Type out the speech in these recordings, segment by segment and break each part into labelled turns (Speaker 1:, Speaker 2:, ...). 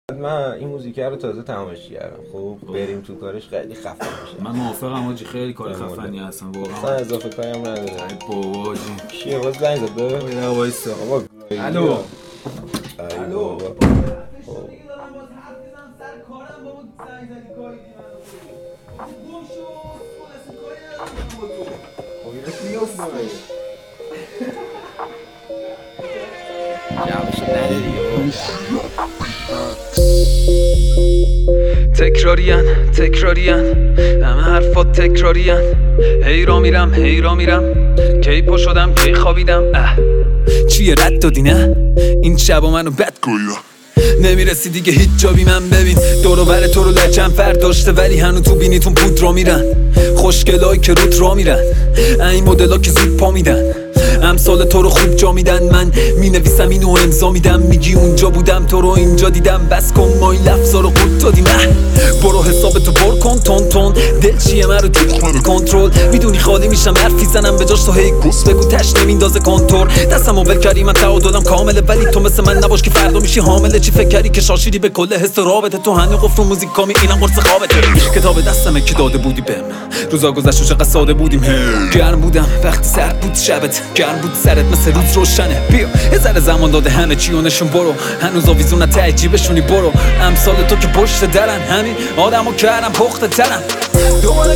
Speaker 1: من این موزیک رو تازه تماشا کردم. خب بریم تو کارش خیلی خفن میشه.
Speaker 2: من موافقم حاجی، خیلی کار خفنی هستن واقعا.
Speaker 1: اضافه کاری هم نداره.
Speaker 2: بابا جی
Speaker 1: کیه باز زنگ زد به؟
Speaker 2: بیا وایسا.
Speaker 1: بابا
Speaker 2: الو
Speaker 1: الو
Speaker 3: تکراریان همه حرفات تکراریان. هی را میرم کی پا شدم کی خوابیدم. چیه رد دادی نه این شبا منو بد گویا نمیرسی دیگه هیچ جا بی من. ببین دورو بر تو رو لجن داشته ولی هنو تو بینیتون پود را میرن. خوشگلایی که رود را میرن این مدلا که زود پا میدن. امثال تو رو خوب جا میدن. من می نویسم اینو امضا میدم. میگی اونجا بودم تو رو اینجا دیدم. بس کن ما این لفظا رو قورت دادیم. برو حساب تو پر کن تون تون. دل چیه من رو دیگه کنترل. میدونی خالی میشم حرفی زنم به جاش تو هی گوس بگو تش نمیندازه کنتور. دستمو ول کردی من تعادلم کامله ولی تو مثل من نباش که فردا میشی حامله. چی فکر کردی که شاشیدی به کل حس رابطه؟ تو هنو گفتم موزیک کامی اینم قرص خوابته. کتاب دستمه که داده بودی بهم. روزا گذشت و چقدر ساده بودیم. گرم بودم وقتی سرد بود شبت، گرم بود سرت مثل روز روشنه. بیا یه ذره زمان داده همه چی و نشون برو. هنوز آویزون تعجیبشونی برو. امثال تو که پشت درن همین آدمو کردم پخت ترن. دوباره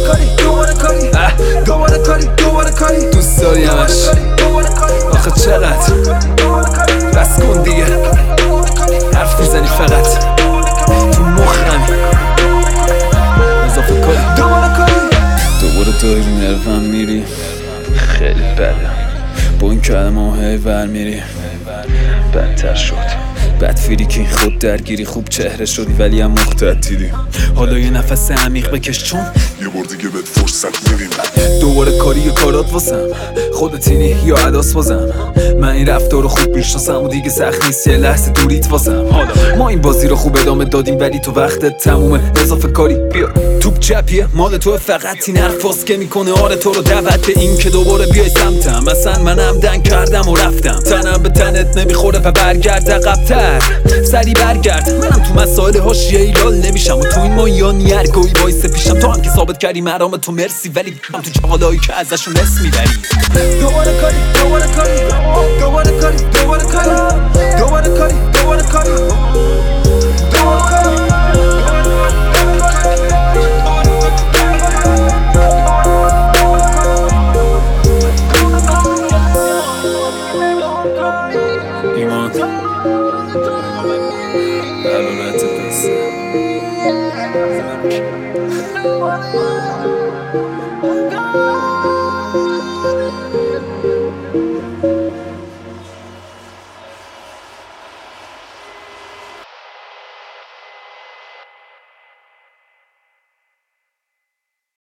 Speaker 3: کاری دوست داری همش آخه چقدر بس کن دیگه حرف میزنی فقط تو مخم اضافه کاری. دوباره تو رو نرفم میری خیلی بده با این کلمه هی ور میری بدتر شد. بد فریکی خود درگیری خوب چهره شدی ولی هم مختدیدی. حالا یه نفس عمیق بکش چون
Speaker 4: یه بار دیگه بهت فرصت میدیم.
Speaker 3: دوباره کاری یه کارات واسم خودتینی یا عداس بازم. من این رفتار رو خوب میشناسم و دیگه سخت نیست یه لحظه دوریت واسم. حالا ما این بازی رو خوب ادامه دادیم ولی تو وقتت تمومه. اضافه کاری بیا توپ چپیه مال تو فقط این حرفاست که میکنه آره تو رو دعوت به این که دوباره بیای سمتم. مثلا منم دنگ کردم و رفتم. تنم به تنت نمیخوره و برگرد عقب‌تر سری برگرد. منم تو مسائل حاشیه ایلال نمیشم و تو این مایانی ارگوی وایس پیشم. تو هم که ثابت کردی مرام تو مرسی ولی هم تو چقالایی که ازشون اسم میبری. دوباره کاری ایمان برونت پسه